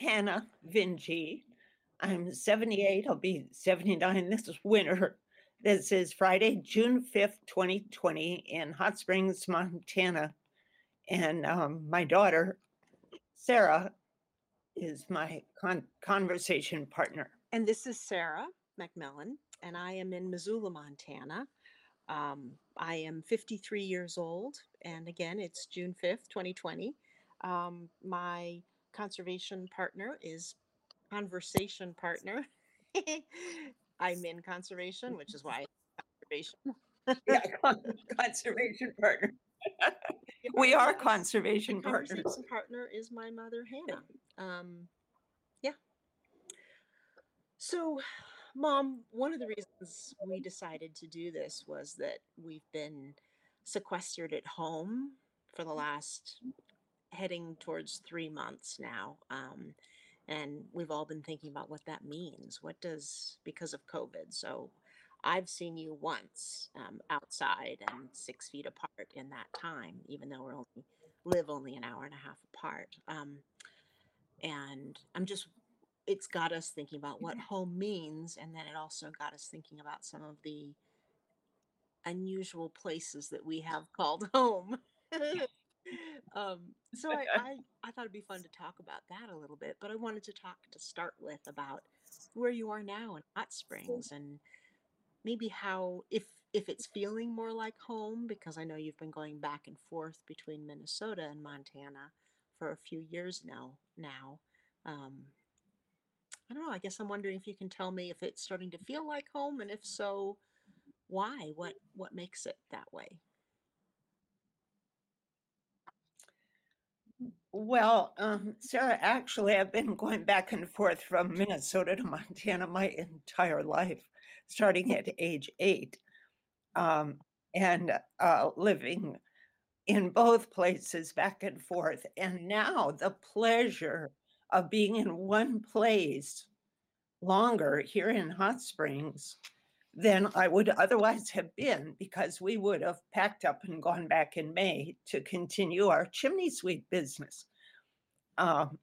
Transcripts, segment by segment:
Hannah Vinci. I'm 78. I'll be 79 this winter. This is Friday, June 5th, 2020, in Hot Springs, Montana. And my daughter, Sarah, is my conversation partner. And this is Sarah McMillan, and I am in Missoula, Montana. I am 53 years old, and again, it's June 5th, 2020. My conservation partner is conversation partner. I'm in conservation, which is why conservation. Yeah, conservation partner. We Yeah, are yes. conservation And partners. conversation partner is my mother, Hannah. Yeah. So, Mom, one of the reasons we decided to do this was that we've been sequestered at home for the last heading towards 3 months now. And we've all been thinking about what that means. What does, because of COVID. So I've seen you once outside and 6 feet apart in that time, even though live only an hour and a half apart. And it's got us thinking about what home means. And then it also got us thinking about some of the unusual places that we have called home. So I thought it'd be fun to talk about that a little bit, but I wanted to talk to start with about where you are now in Hot Springs and maybe how if it's feeling more like home, because I know you've been going back and forth between Minnesota and Montana for a few years now. Um, I don't know. I guess I'm wondering if you can tell me if it's starting to feel like home, and if so, why? What makes it that way? Well, Sarah, actually, I've been going back and forth from Minnesota to Montana my entire life, starting at age 8, um, and living in both places back and forth. And now the pleasure of being in one place longer here in Hot Springs than I would otherwise have been, because we would have packed up and gone back in May to continue our chimney sweep business. Um,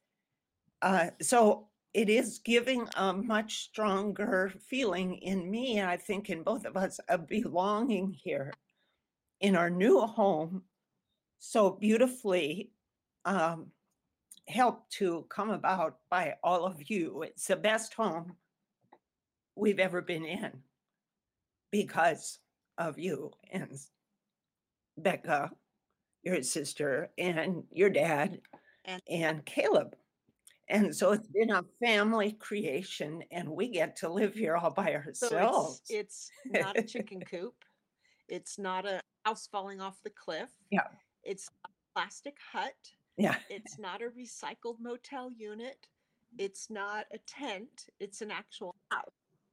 so it is giving a much stronger feeling in me, and I think in both of us, of belonging here in our new home, so beautifully um, helped to come about by all of you. It's the best home we've ever been in because of you and Becca, your sister, and your dad, And and Caleb. And so it's been a family creation, and we get to live here all by so ourselves. it's not a chicken coop. It's not a house falling off the cliff. Yeah, It's not a plastic hut. yeah. It's not a recycled motel unit. It's not a tent. It's an actual house.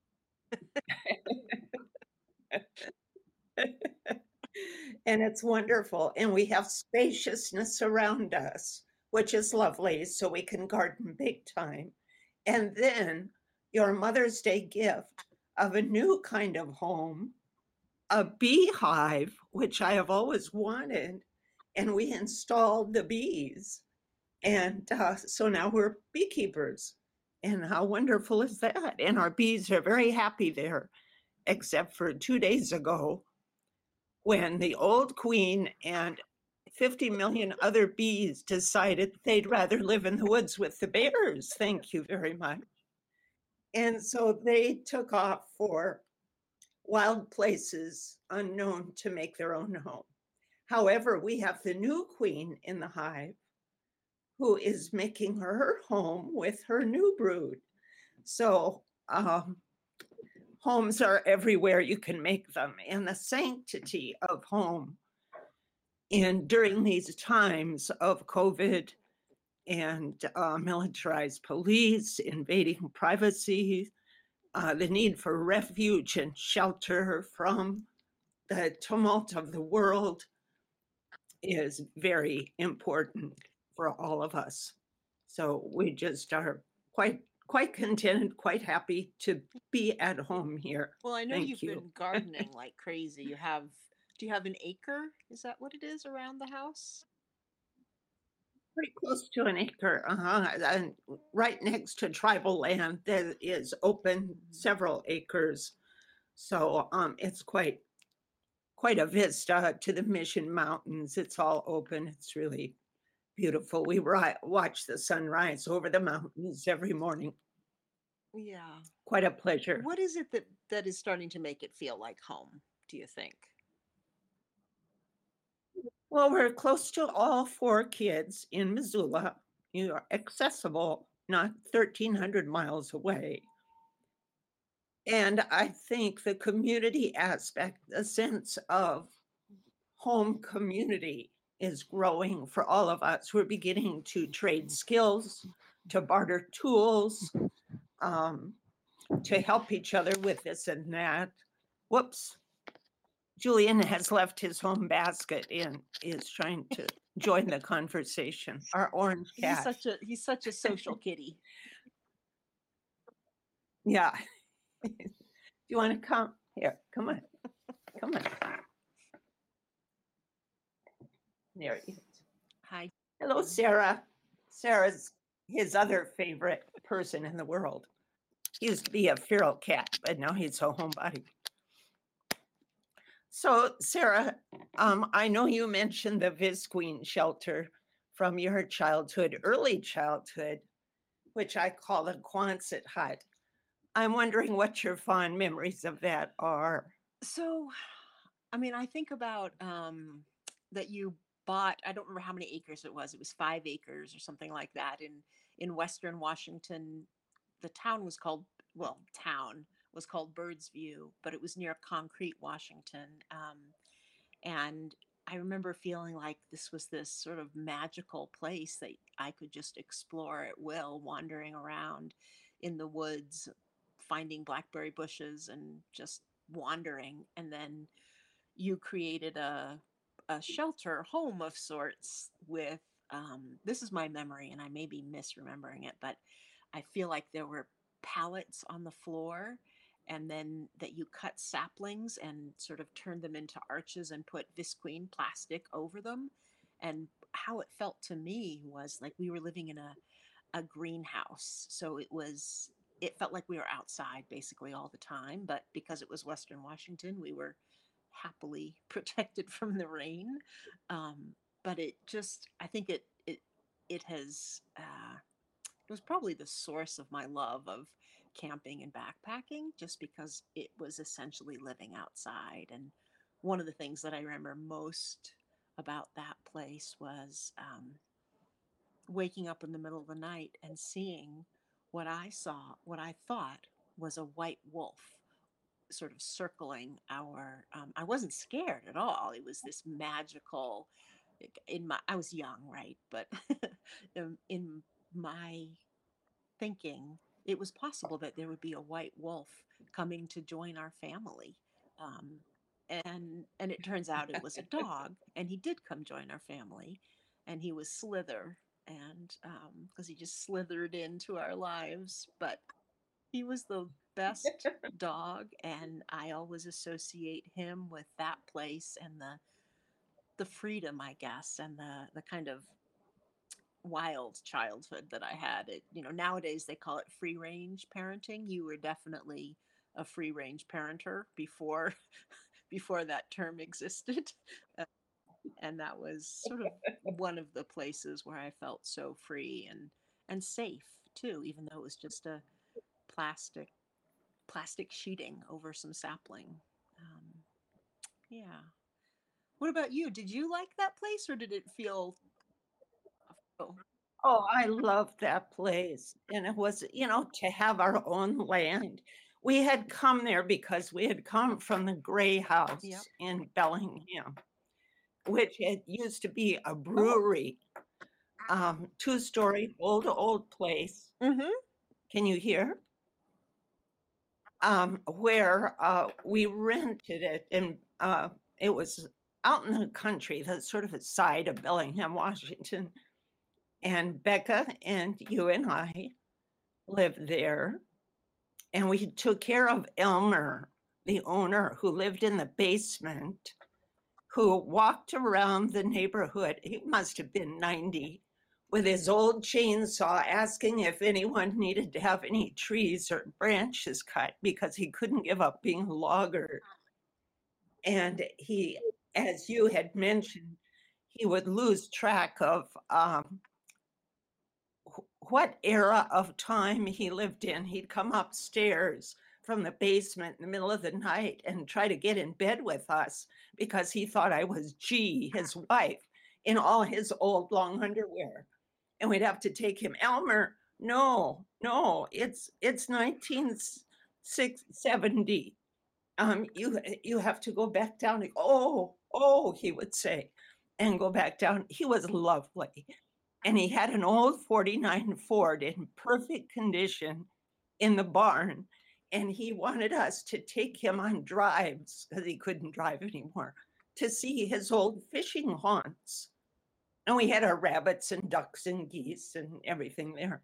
And it's wonderful. And we have spaciousness around us, which is lovely, so we can garden big time. And then your Mother's Day gift of a new kind of home, a beehive, which I have always wanted. And we installed the bees. And so now we're beekeepers. And how wonderful is that? And our bees are very happy there, except for 2 days ago when the old queen and 50 million other bees decided they'd rather live in the woods with the bears. Thank you very much. And so they took off for wild places unknown to make their own home. However, we have the new queen in the hive who is making her home with her new brood. So homes are everywhere you can make them, and the sanctity of home in during these times of COVID and militarized police invading privacy, the need for refuge and shelter from the tumult of the world is very important for all of us. So we just are quite contented, quite happy to be at home here. Well, I know Thank you've you. been gardening like crazy. Do you have an acre? Is that what it is around the house? pretty close to an acre, and right next to tribal land that is open several acres. So it's quite a vista to the Mission Mountains. It's all open. It's really beautiful. We watch the sunrise over the mountains every morning. Yeah. Quite a pleasure. What is it that is starting to make it feel like home, do you think? Well, we're close to all four kids in Missoula. You are accessible, not 1,300 miles away. And I think the community aspect, the sense of home community is growing for all of us. We're beginning to trade skills, to barter tools, um, to help each other with this and that. Whoops. Julian has left his home basket and is trying to join the conversation. Our orange cat. He's such a social kitty. Yeah. You want to come here? Come on. Come on. There he is. Hi. Hello, Sarah. Sarah's his other favorite person in the world. He used to be a feral cat, but now he's a homebody. So, Sarah, I know you mentioned the Visqueen shelter from your childhood, early childhood, which I call the Quonset hut. I'm wondering what your fond memories of that are. So, I mean, I think about that you bought, I don't remember how many acres it was. It was 5 acres or something like that in Western Washington. The town was called, well, town was called Birdsview, but it was near Concrete, Washington. And I remember feeling like this was this sort of magical place that I could just explore at will, wandering around in the woods, finding blackberry bushes and just wandering. And then you created a shelter home of sorts with, this is my memory and I may be misremembering it, but I feel like there were pallets on the floor and then that you cut saplings and sort of turned them into arches and put visqueen plastic over them. And how it felt to me was like we were living in a greenhouse. So it felt like we were outside basically all the time, but because it was Western Washington, we were happily protected from the rain. But it just, I think it has, it was probably the source of my love of camping and backpacking, just because it was essentially living outside. And one of the things that I remember most about that place was waking up in the middle of the night and seeing what I thought was a white wolf sort of circling our. I wasn't scared at all. It was this magical. I was young, right? But in my thinking, it was possible that there would be a white wolf coming to join our family. Um, and it turns out it was a dog, and he did come join our family, and he was Slither, and because he just slithered into our lives, but he was the best dog, and I always associate him with that place and the freedom, I guess, and the kind of wild childhood that I had. Nowadays they call it free range parenting. You were definitely a free range parenter before before that term existed. Uh, and that was sort of one of the places where I felt so free and safe too, even though it was just a plastic plastic sheeting over some sapling. Um, yeah. What about you? Did you like that place or did it feel? Oh, Oh, I love that place. And it was, to have our own land. We had come there because we had come from the Gray House yep. in Bellingham, which had used to be a Oh. brewery, two-story, old place. Mm-hmm. Can you hear? Where we rented it, and it was out in the country, that's sort of a side of Bellingham, Washington. And Becca and you and I lived there. And we took care of Elmer, the owner, who lived in the basement, who walked around the neighborhood. He must have been 90, with his old chainsaw asking if anyone needed to have any trees or branches cut because he couldn't give up being a logger. And he, as you had mentioned, he would lose track of what era of time he lived in. He'd come upstairs from the basement in the middle of the night and try to get in bed with us because he thought I was G, his wife, in all his old long underwear. And we'd have to take him, Elmer, no, no, it's 1970. You have to go back down. Oh, he would say, and go back down. He was lovely. And he had an old 49 Ford in perfect condition in the barn. And he wanted us to take him on drives because he couldn't drive anymore to see his old fishing haunts. And we had our rabbits and ducks and geese and everything there.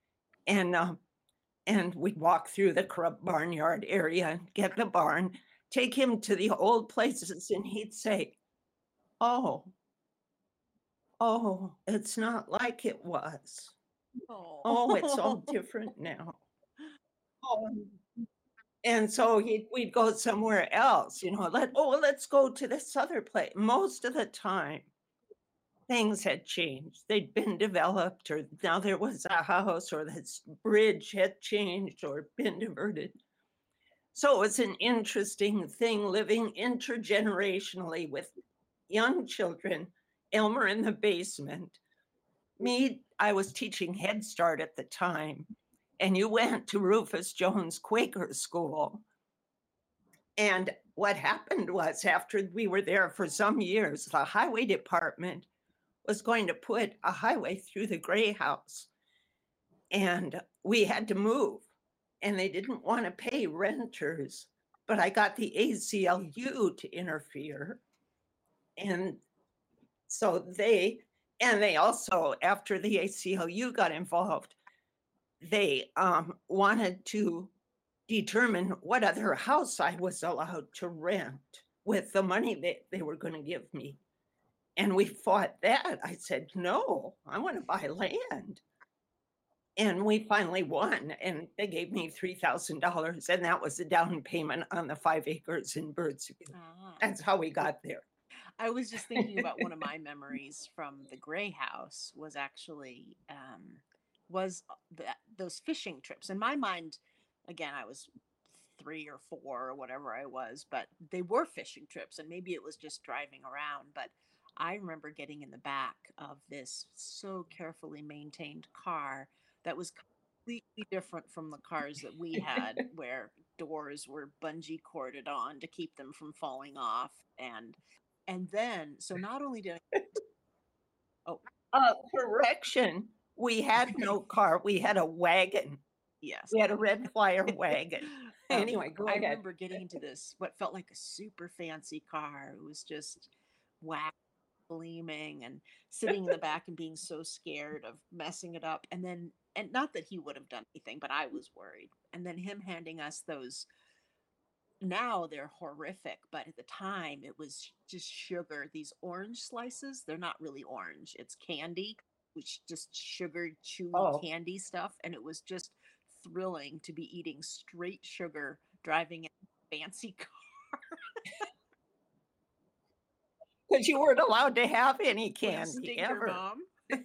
And we'd walk through the Krupp barnyard area, get the barn, take him to the old places, and he'd say, oh, it's not like it was. Oh, it's all different now. Oh. And so we'd go somewhere else, let's go to this other place. Most of the time, things had changed. They'd been developed, or now there was a house, or this bridge had changed or been diverted. So it was an interesting thing living intergenerationally with young children, Elmer in the basement. Me, I was teaching Head Start at the time, and you went to Rufus Jones Quaker School. And what happened was, after we were there for some years, the highway department was going to put a highway through the Gray House. And we had to move. And they didn't want to pay renters, but I got the ACLU to interfere. And so they also, after the ACLU got involved, they wanted to determine what other house I was allowed to rent with the money that they were going to give me. And we fought that. I said, no, I want to buy land. And we finally won, and they gave me $3,000, and that was the down payment on the 5 acres in Birdsview. That's how we got there. I was just thinking about one of my memories from the Gray House was actually those fishing trips. In my mind, again, I was 3 or 4 or whatever I was, but they were fishing trips, and maybe it was just driving around. But I remember getting in the back of this so carefully maintained car that was completely different from the cars that we had, where doors were bungee corded on to keep them from falling off. And then, so not only did Correction, we had no car, we had a wagon. Yes. We had a red Flyer wagon. Anyway, go ahead. I remember getting into this, what felt like a super fancy car. It was just wax gleaming, and sitting in the back and being so scared of messing it up. And not that he would have done anything, but I was worried. And then him handing us those, now they're horrific, but at the time it was just sugar, these orange slices. They're not really orange, it's candy, which just sugared chewy candy stuff. And it was just thrilling to be eating straight sugar driving a fancy car. Because you weren't allowed to have any candy ever. Mom.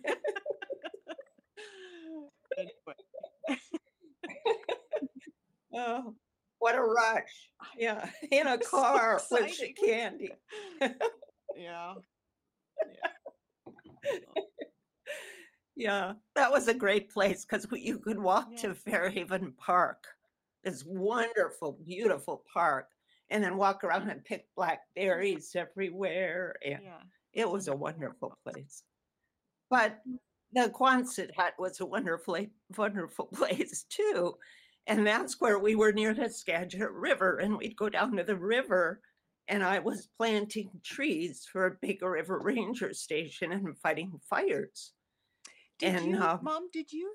Anyway. Oh, what a rush. Yeah, in a car so with candy. Yeah. Yeah, that was a great place because you could walk to Fairhaven Park, this wonderful, beautiful park, and then walk around and pick blackberries everywhere. And it was a wonderful place. But the Quonset hut was a wonderful place too. And that's where we were, near the Skagit River. And we'd go down to the river, and I was planting trees for a big river ranger station and fighting fires. Mom, did you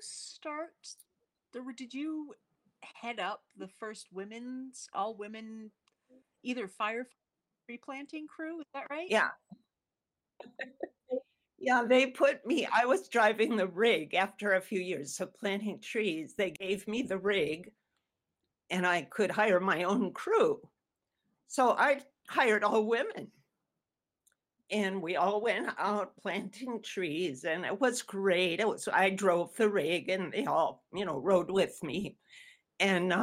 head up the first all women, either fire tree planting crew? Is that right? Yeah. Yeah, they put me I was driving the rig after a few years of planting trees. They gave me the rig and I could hire my own crew. So I hired all women and we all went out planting trees and it was great. I drove the rig and they all, rode with me. And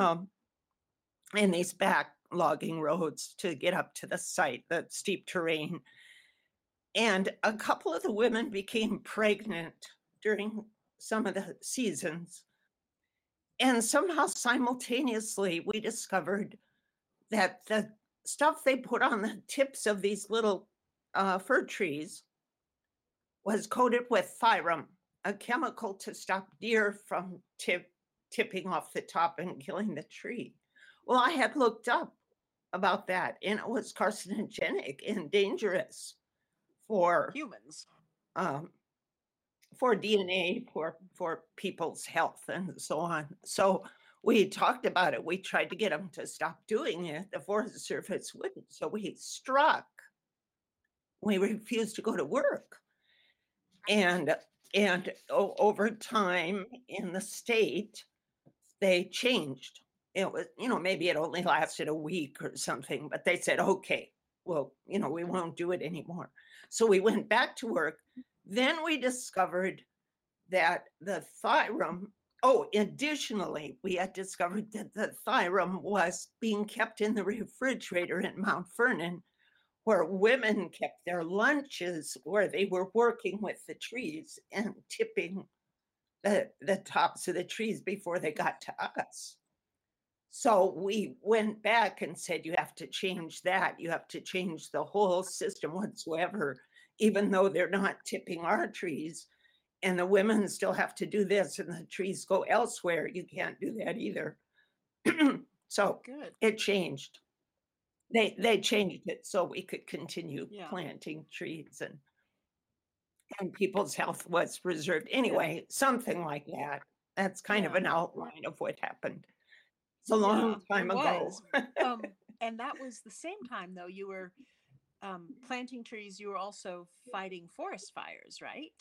in these back logging roads to get up to the site, the steep terrain. And a couple of the women became pregnant during some of the seasons. And somehow simultaneously, we discovered that the stuff they put on the tips of these little fir trees was coated with Thyrum, a chemical to stop deer from tipping off the top and killing the tree. Well, I had looked up about that, and it was carcinogenic and dangerous for Humans. um, for DNA, for people's health, and so on. So we talked about it. We tried to get them to stop doing it. The Forest Service wouldn't. So we struck. We refused to go to work, and over time in the state, they changed. It was, maybe it only lasted a week or something, but they said, okay, well, we won't do it anymore. So we went back to work. Then we discovered that the Thyrum, additionally, we had discovered that the Thyrum was being kept in the refrigerator in Mount Vernon, where women kept their lunches, where they were working with the trees and tipping the tops of the trees before they got to us. So we went back and said, you have to change that. You have to change the whole system whatsoever, even though they're not tipping our trees. And the women still have to do this and the trees go elsewhere. You can't do that either. So Good. it changed. They changed it so we could continue Yeah. planting trees and people's health was preserved. Anyway, something like that. That's kind of Yeah. an outline of what happened. It's a long time it ago. was. And that was the same time, though, you were planting trees. You were also fighting forest fires, right?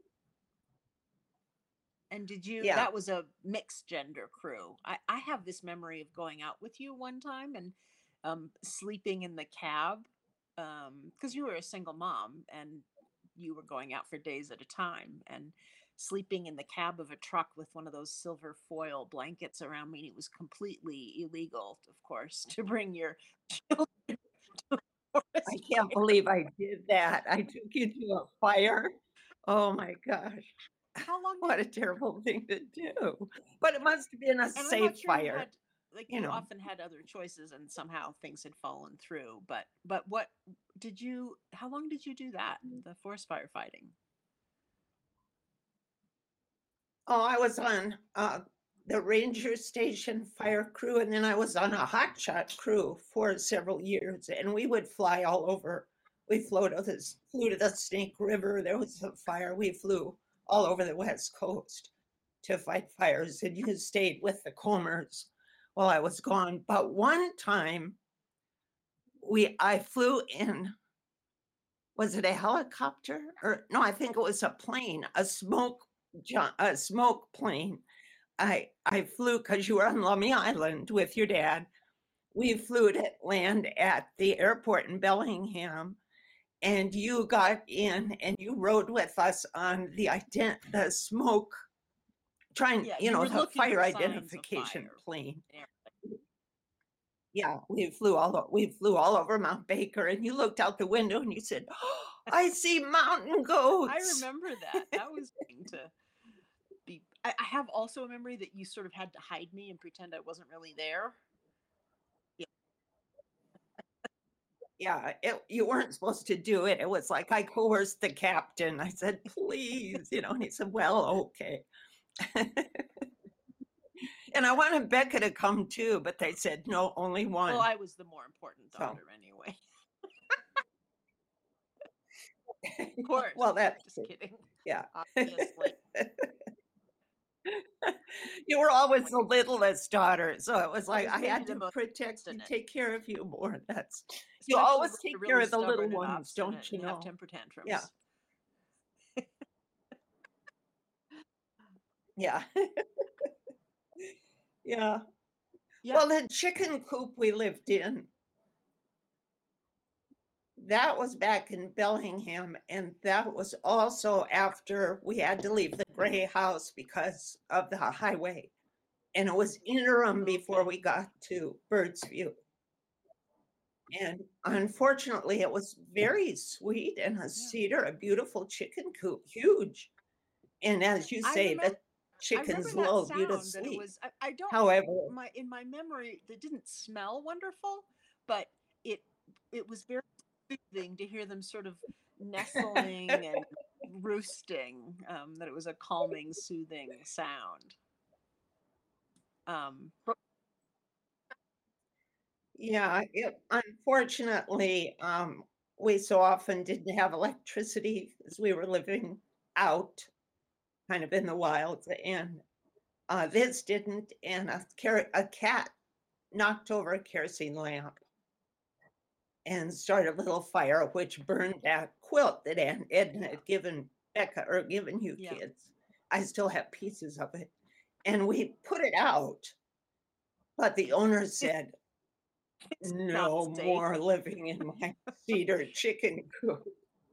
And did you, Yeah. that was a mixed gender crew. I have this memory of going out with you one time and sleeping in the cab because you were a single mom and you were going out for days at a time and sleeping in the cab of a truck with one of those silver foil blankets around me. And it was completely illegal, of course, to bring your children to a forest I can't fire. believe I did that. I took you to a fire. Oh my gosh. How long What a did terrible thing to do. But it must have been a and I'm safe not sure you fire, had like you you know. often had other choices and somehow things had fallen through. But what did you how long did you do that? The forest firefighting? Oh, I was on the ranger station fire crew, and then I was on a hotshot crew for several years, and we would fly all over. We flew to the Snake River. There was a fire. We flew all over the West Coast to fight fires, and you stayed with the Comers while I was gone. But one time, I flew in. Was it a helicopter or no? I think it was a plane, a smoke plane. I flew because you were on Lummi Island with your dad. We flew to land at the airport in Bellingham, and you got in and you rode with us on the smoke, Yeah, you were the looking fire for signs of identification fire. plane. Yeah. Yeah, we flew all over Mount Baker, and you looked out the window and you said, oh, "I see mountain goats." I remember that. That was going to be. I have also a memory that you sort of had to hide me and pretend I wasn't really there. Yeah. Yeah, you weren't supposed to do it. It was like I coerced the captain. I said, "Please," and he said, "Well, okay." And I wanted Becca to come too, but they said no, only one. Well, I was the more important So. daughter anyway. Of course. Well, that's just kidding. Yeah. Obviously. You were always the littlest daughter, so it was like I maybe had the to most protect you, obstinate. take care of you more. You Especially always when take you're care really of the little stubborn and ones, obstinate don't you and have know? temper tantrums. Yeah. Yeah. Yeah. Yeah. Well, the chicken coop we lived in, that was back in Bellingham, and that was also after we had to leave the gray house because of the highway. And it was interim before Okay. we got to Birdsview. And unfortunately, it was very sweet and a Yeah. cedar, a beautiful chicken coop, huge. And as you I say, remember the I remember chickens that lulled you to sound that it sleep. was I don't However, my in my memory that didn't smell wonderful, but it it was very soothing to hear them sort of nestling and roosting. That it was a calming, soothing sound. But yeah, unfortunately, we so often didn't have electricity as we were living out, kind of in the wilds, and this didn't. And a cat knocked over a kerosene lamp and started a little fire, which burned that quilt that Aunt Edna had given Becca or given you yeah, kids. I still have pieces of it. And we put it out, but the owner said, it's not no safe. more living in my cedar chicken coop.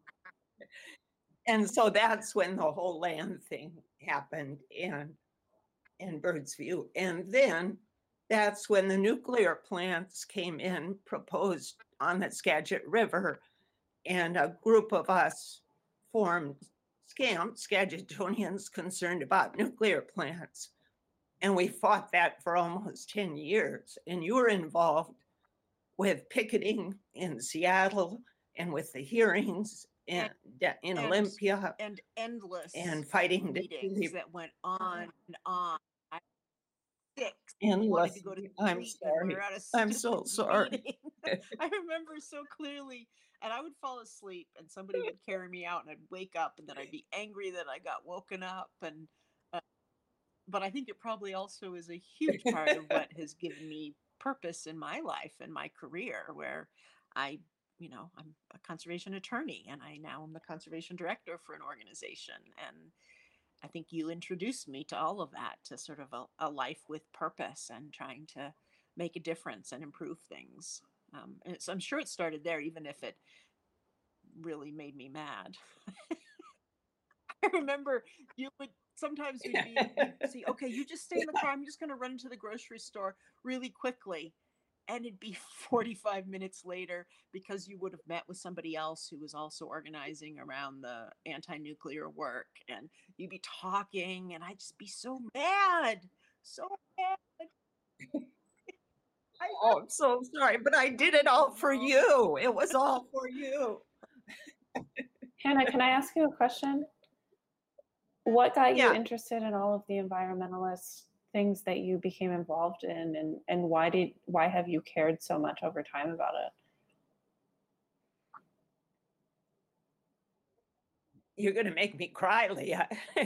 And so that's when the whole land thing happened in Birdsview. And then that's when the nuclear plants came in, proposed on the Skagit River, and a group of us formed SCAMP, Skagitonians Concerned About Nuclear Plants. And we fought that for almost 10 years. And you were involved with picketing in Seattle and with the hearings And in and Olympia and endless and fighting to meetings really that went on and on. I was 6 and wanted to go to endlessly. I'm sleep, and we were sorry. at a I'm so stupid sorry. meeting. I remember so clearly, and I would fall asleep, and somebody would carry me out, and I'd wake up, and then I'd be angry that I got woken up, and uh, but I think it probably also is a huge part of what has given me purpose in my life and my career, where I, I'm a conservation attorney, and I now am the conservation director for an organization. And I think you introduced me to all of that, to sort of a life with purpose and trying to make a difference and improve things. And I'm sure it started there, even if it really made me mad. I remember you would sometimes we'd see, okay, you just stay in the car. I'm just going to run to the grocery store really quickly. And it'd be 45 minutes later because you would have met with somebody else who was also organizing around the anti-nuclear work, and you'd be talking, and I'd just be so mad, so mad. I Oh, I'm so sorry, but I did it all for know. you. It was all for you. Hannah, can I ask you a question? What got you Yeah, interested in all of the environmentalist things that you became involved in, and why have you cared so much over time about it? you're going to make me cry, Leah.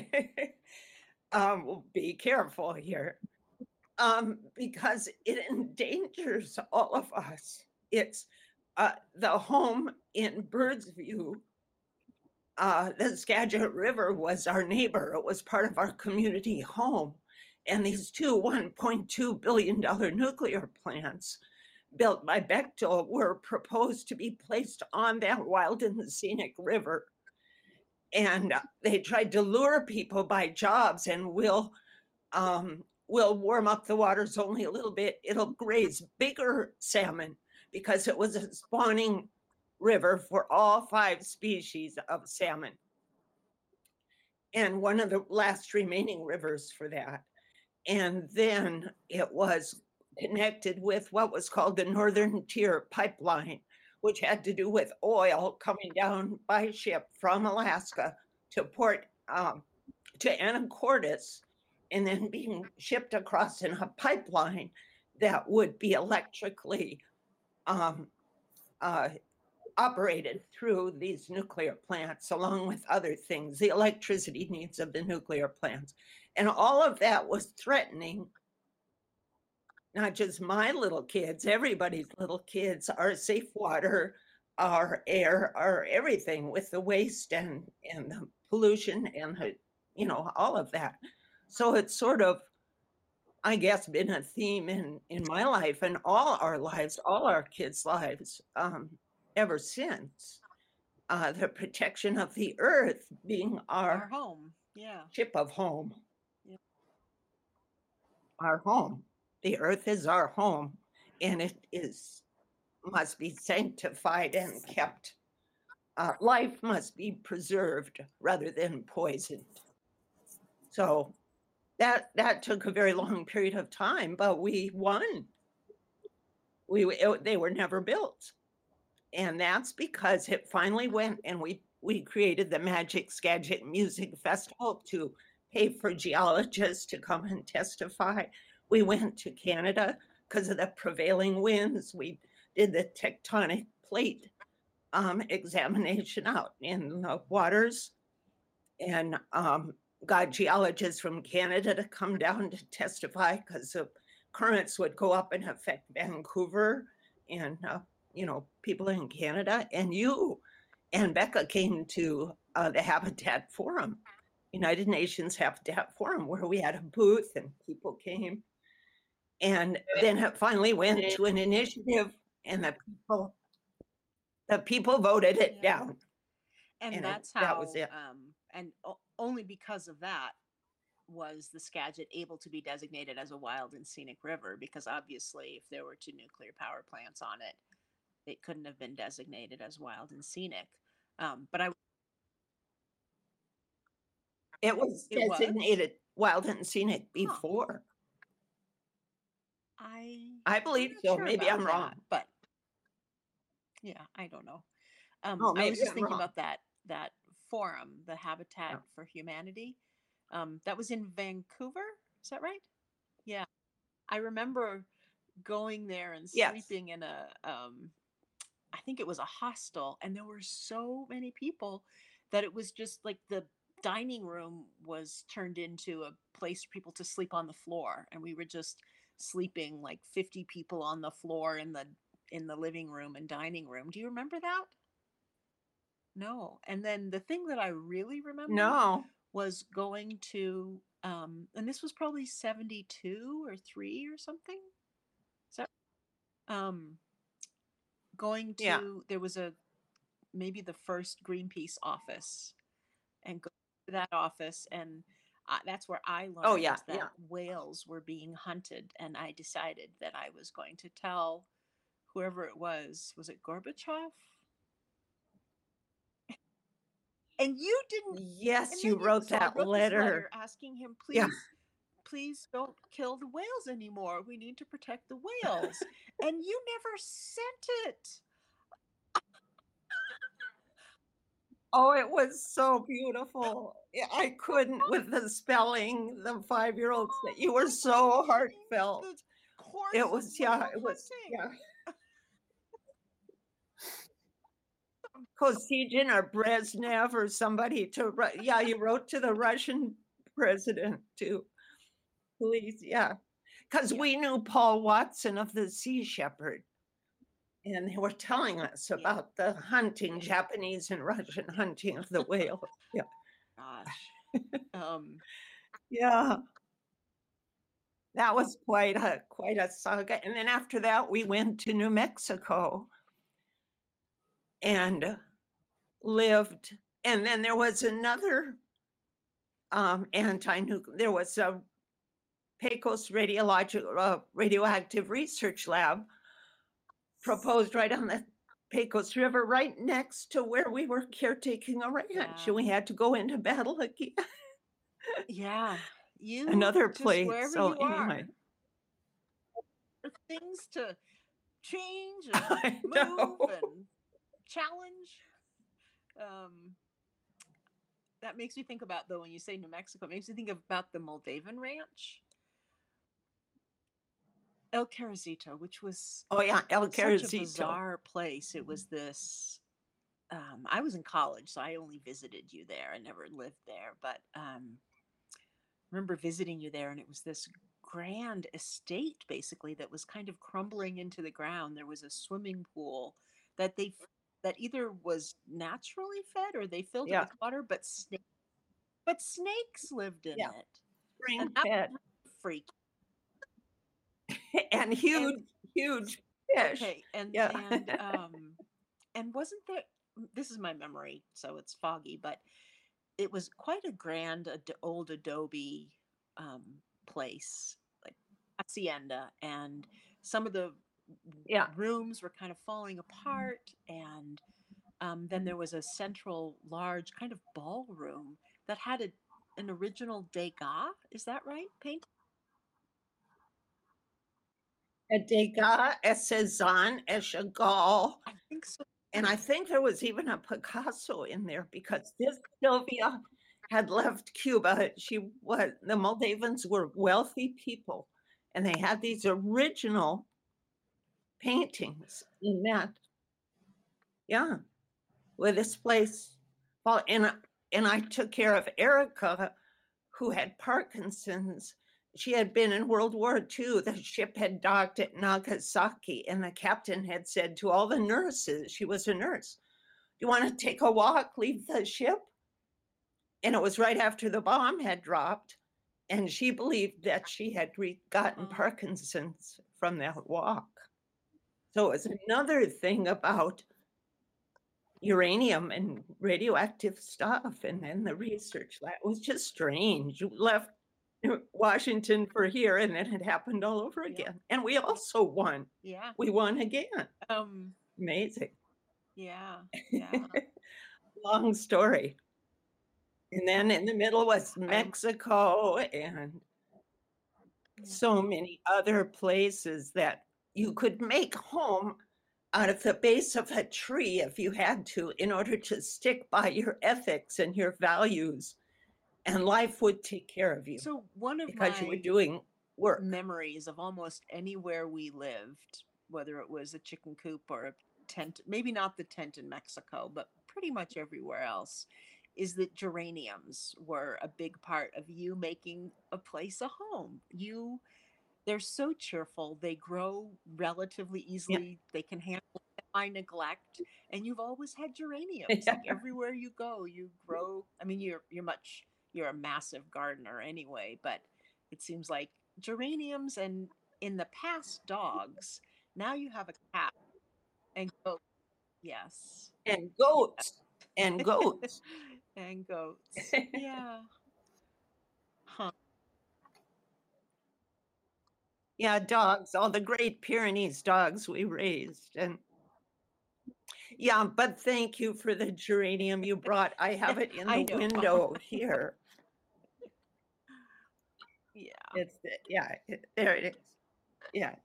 Well, be careful here. Because it endangers all of us. It's the home in Birdsview. The Skagit River was our neighbor. It was part of our community home. And these two $1.2 billion nuclear plants built by Bechtel were proposed to be placed on that wild and scenic river. And they tried to lure people by jobs, and we'll warm up the waters only a little bit. It'll graze bigger salmon because it was a spawning river for all 5 species of salmon, and one of the last remaining rivers for that. And then it was connected with what was called the Northern Tier Pipeline, which had to do with oil coming down by ship from Alaska to port to Anacortes, and then being shipped across in a pipeline that would be electrically um, uh, operated through these nuclear plants, along with other things, the electricity needs of the nuclear plants. And all of that was threatening not just my little kids, everybody's little kids, our safe water, our air, our everything with the waste and the pollution and all of that. So it's sort of, I guess, been a theme in my life and all our lives, all our kids' lives, ever since. The protection of the earth being Our our home. Yeah. ship of home, Yeah. our home. The earth is our home, and it is must be sanctified and kept. Life must be preserved rather than poisoned. So that took a very long period of time, but we won. They were never built, and that's because it finally went, and we created the Magic Skagit Music Festival to pay for geologists to come and testify. We went to Canada because of the prevailing winds. We did the tectonic plate examination out in the waters, and got geologists from Canada to come down to testify because the currents would go up and affect Vancouver and people in Canada. And you and Becca came to the Habitat Forum, United Nations Habitat Forum, where we had a booth and people came. And then it finally went to an initiative, and the people voted it Yeah. down. And And that's that was how, it. only because of that was the Skagit able to be designated as a wild and scenic river, because obviously if there were two nuclear power plants on it, it couldn't have been designated as wild and scenic. But It was it was? designated wild and scenic Huh. before. I'm I believe not so. sure Maybe about I'm that, wrong. but yeah, I don't know. Oh, I was maybe just I'm thinking wrong. about that forum, the Habitat Yeah. for Humanity. That was in Vancouver. Is that right? Yeah. I remember going there and Yes. sleeping in a I think it was a hostel, and there were so many people that it was just like the dining room was turned into a place for people to sleep on the floor, and we were just sleeping like 50 people on the floor in the living room and dining room. Do you remember that? No. And then the thing that I really remember No. was going to and this was probably 72 or 3 or something. So going Yeah. to there was a maybe the first Greenpeace office, and go to that office, and that's where I Oh, learned yeah. that Yeah. whales were being hunted, and I decided that I was going to tell whoever it was it Gorbachev? And you didn't, and Yes, then you wrote so I that wrote this letter letter. asking him, Yeah. please don't kill the whales anymore. We need to protect the whales. And you never sent it. Oh, it was so beautiful. I couldn't with the spelling, the 5-year-olds, that you were so heartfelt. The course It was, whale yeah, it was, hunting. yeah. Kosygin or Brezhnev or somebody yeah, you wrote to the Russian president too. Please, yeah. Because Yeah. we knew Paul Watson of the Sea Shepherd, and they were telling us Yeah. about the hunting, Yeah. Japanese and Russian hunting of the whale. Yeah. Gosh. Yeah. That was quite a saga. And then after that, we went to New Mexico and lived. And then there was another anti-nuclear. There was a Pecos radioactive research lab proposed right on the Pecos River, right next to where we were caretaking a ranch, Yeah. and we had to go into battle again. Yeah. You Another just place. wherever So you anyway, are, things to change I and know. move and challenge. That makes me think about, though, when you say New Mexico, it makes me think about the Moldavan ranch, El Carrizito, which was Oh yeah, El such a Carrizito. bizarre place. It was this. I was in college, so I only visited you there. I never lived there, but remember visiting you there, and it was this grand estate, basically, that was kind of crumbling into the ground. There was a swimming pool that that either was naturally fed or they filled it Yeah. with water, but snakes lived in Yeah. it. spring that fed was freaky. and And huge fish. okay, and Yeah. and wasn't there, this is my memory, so it's foggy, but it was quite a grand old adobe um place, like hacienda, and some of the Yeah. rooms were kind of falling apart, and then there was a central large kind of ballroom that had an original Degas, is that right? Paint? A Degas, a Cezanne, a Chagall, I think so. and I think there was even a Picasso in there because this Sylvia had left Cuba. The Moldavans were wealthy people, and they had these original paintings in that. Yeah, with this place. Well, and I took care of Erica, who had Parkinson's. She had been in World War II. The ship had docked at Nagasaki, and the captain had said to all the nurses, she was a nurse, "Do you want to take a walk, leave the ship?" And it was right after the bomb had dropped. And she believed that she had gotten Parkinson's from that walk. So it was another thing about uranium and radioactive stuff. And then the research lab was just strange. You left Washington for here, and then it happened all over again. And we also won. Yeah. We won again. Amazing. Yeah. Yeah. Long story. And then in the middle was Mexico and so many other places that you could make home out of the base of a tree if you had to, in order to stick by your ethics and your values, and life would take care of you. So one of because you were my doing work. memories of almost anywhere we lived, whether it was a chicken coop or a tent, maybe not the tent in Mexico, but pretty much everywhere else, is that geraniums were a big part of you making a place a home. They're so cheerful. They grow relatively easily. They can handle semi neglect, and you've always had geraniums. Like everywhere you go, you grow. I mean, you're a massive gardener anyway, but it seems like geraniums, and in the past dogs. Now you have a cat and goat. Yes. And goats. And goats. And goats. Yeah. Huh. Yeah, dogs, all the Great Pyrenees dogs we raised. And yeah, but thank you for the geranium you brought. I have it in the window here. Yeah. There it is. Yeah.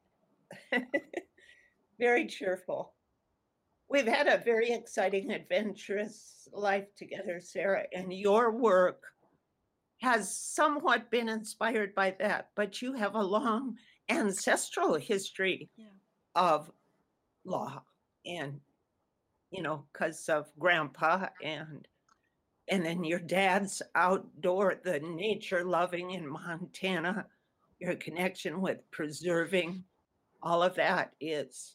Very cheerful. We've had a very exciting, adventurous life together, Sarah, and your work has somewhat been inspired by that, but you have a long ancestral history of law, and because of grandpa, and then your dad's outdoor, the nature loving in Montana, your connection with preserving, all of that has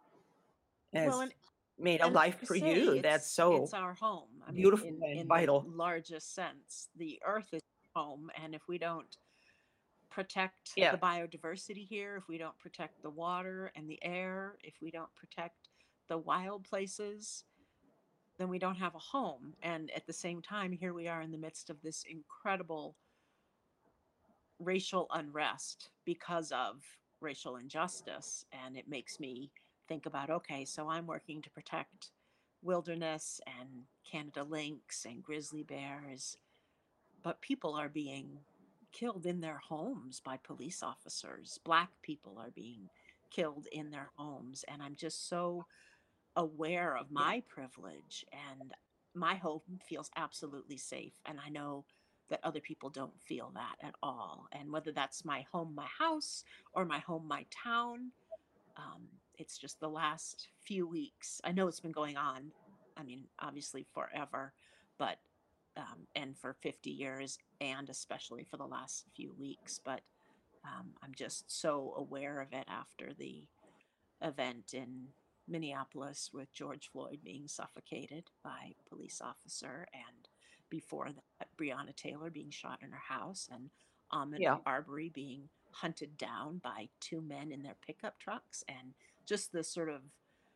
made a life for you that's so it's our home. I mean, beautiful and in vital. the largest sense, the earth is home, and if we don't protect Yeah. the biodiversity here, if we don't protect the water and the air, if we don't protect the wild places, then we don't have a home. And at the same time, here we are in the midst of this incredible racial unrest because of racial injustice. And it makes me think about, okay, so I'm working to protect wilderness and Canada lynx and grizzly bears, but people are being killed in their homes by police officers. Black people are being killed in their homes. And I'm just so aware of my privilege, and my home feels absolutely safe. And I know that other people don't feel that at all. And whether that's my home, my house, or my home, my town, it's just the last few weeks. I know it's been going on, I mean, obviously forever, but and for 50 years, and especially for the last few weeks. But I'm just so aware of it after the event in Minneapolis with George Floyd being suffocated by a police officer, and before that, Breonna Taylor being shot in her house, and Ahmaud Yeah. Arbery being hunted down by two men in their pickup trucks, and just the sort of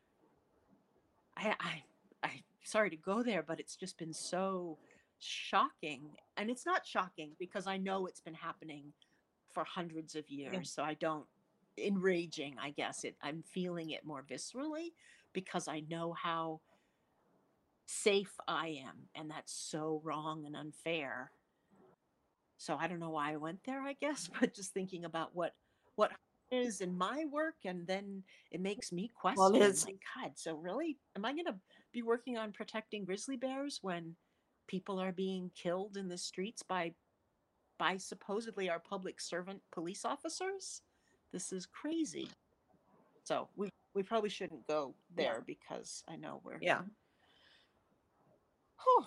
I sorry to go there, but it's just been so shocking. And it's not shocking because I know it's been happening for hundreds of Yeah. years. So I don't enraging, I guess. I'm feeling it more viscerally because I know how safe I am, and that's so wrong and unfair. So I don't know why I went there, I guess, but just thinking about what is in my work, and then it makes me Well, question, Liz, like, God, so really, am I going to be working on protecting grizzly bears when people are being killed in the streets by supposedly our public servant police officers? This is crazy. So we probably shouldn't go yeah, there because I know we're. yeah. Whew,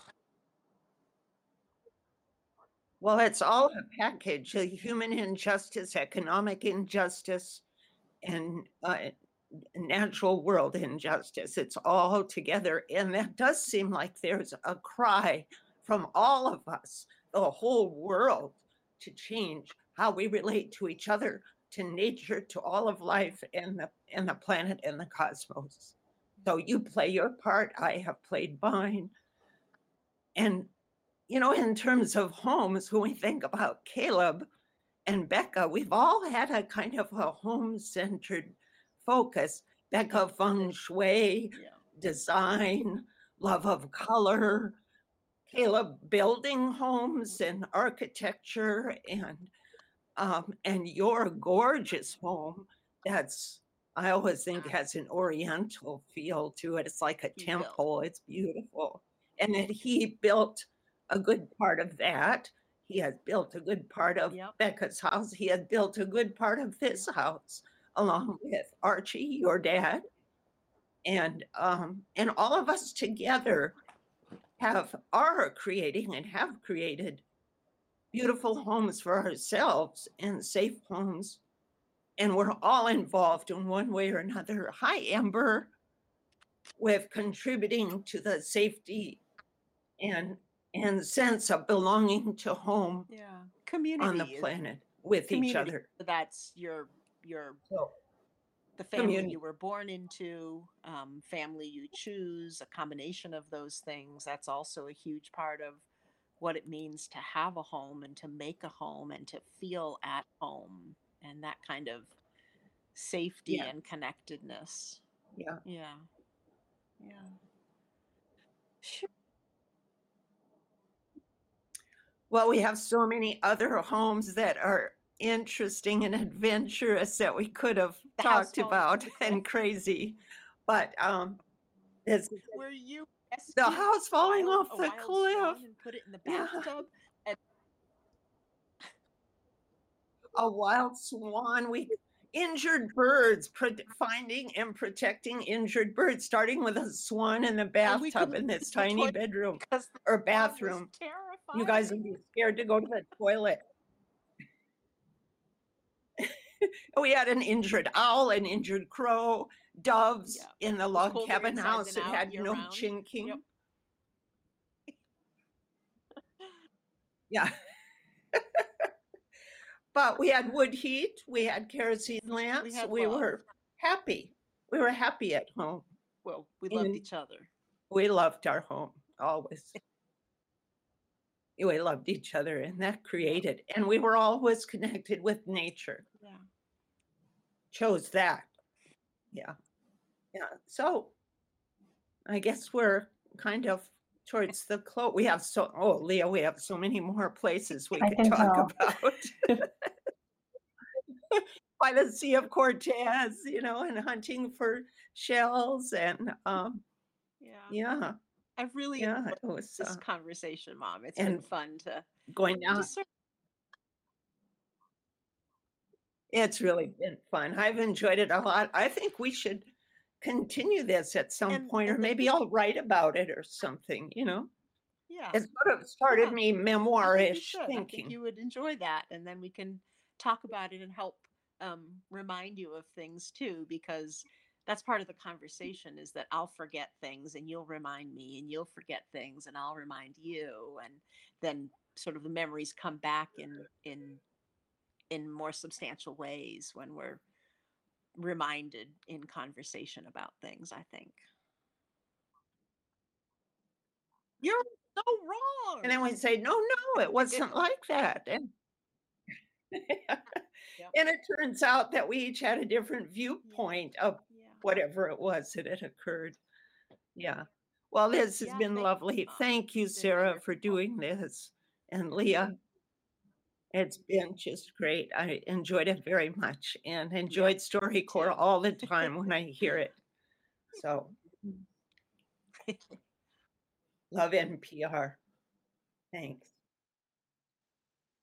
Well, it's all a package, human injustice, economic injustice, and natural world injustice. It's all together. And that does seem like there's a cry from all of us, the whole world, to change how we relate to each other, to nature, to all of life and the planet and the cosmos. So you play your part, I have played mine. And in terms of homes, when we think about Caleb and Becca, we've all had a kind of a home-centered focus. Becca, feng shui, yeah. design, love of color. Caleb, building homes and architecture, and your gorgeous home. That's I always think has an oriental feel to it. It's like a He built. temple. It's beautiful. And then he built a good part of that. He has built a good part of Yep. Becca's house. He had built a good part of his house, along with Archie, your dad, and all of us together are creating and have created beautiful homes for ourselves and safe homes. And we're all involved in one way or another. Hi, Amber, with contributing to the safety and and sense of belonging to home Yeah. on the Community is planet with each community. other. That's your So the family community. you were born into, family you choose, a combination of those things. That's also a huge part of what it means to have a home and to make a home and to feel at home, and that kind of safety Yeah, and connectedness. yeah. Yeah. Yeah. Sure. Well, we have so many other homes that are interesting and adventurous that we could have The house talked falling off about the cliff. and crazy. But it's Where you the rescued house falling off a the wild cliff. swan and put it in the Yeah, bathtub. And a wild swan. We injured birds, finding and protecting injured birds, starting with a swan in the we bathtub couldn't in go this to the tiny toilet bedroom because the or swan was bathroom. You guys would terrifying. be scared to go to the toilet. We had an injured owl, an injured crow, doves Yeah. in the It was log colder cabin inside house than that out had year no round. chinking. Yep. Yeah. But we had wood heat, we had kerosene We lamps, had we love. were happy. We were happy at home. Well, we loved And each other. we loved our home always. We loved each other, and that Yeah. created, and we were always connected with nature. Yeah. Chose that. Yeah. Yeah. So I guess we're kind of towards the close. We have Leah, we have so many more places we I could can talk tell. about. By the Sea of Cortez, and hunting for shells and Yeah. yeah, I've really yeah, enjoyed it was this conversation, Mom. It's been and fun to going down. just sort It's really been fun. I've enjoyed it a lot. I think we should continue this at some point, or and the maybe I'll write about it or something. yeah. It sort of started Yeah. me I think you memoir-ish should. I think thinking. you would enjoy that, and then we can talk about it and help remind you of things too, because that's part of the conversation is that I'll forget things and you'll remind me, and you'll forget things and I'll remind you, and then sort of the memories come back in in more substantial ways when we're reminded in conversation about things, I think. You're so wrong. And then we say, no, no, it wasn't like that. And Yep. and it turns out that we each had a different viewpoint of Yeah. whatever it was that had occurred. Yeah. Well, this has Yeah, been thank lovely. you, Mom. Thank you, It's been Sarah, for wonderful. doing this. And Leah, it's been just great. I enjoyed it very much and enjoyed StoryCorps too. all the time when I hear it. So love NPR. Thanks.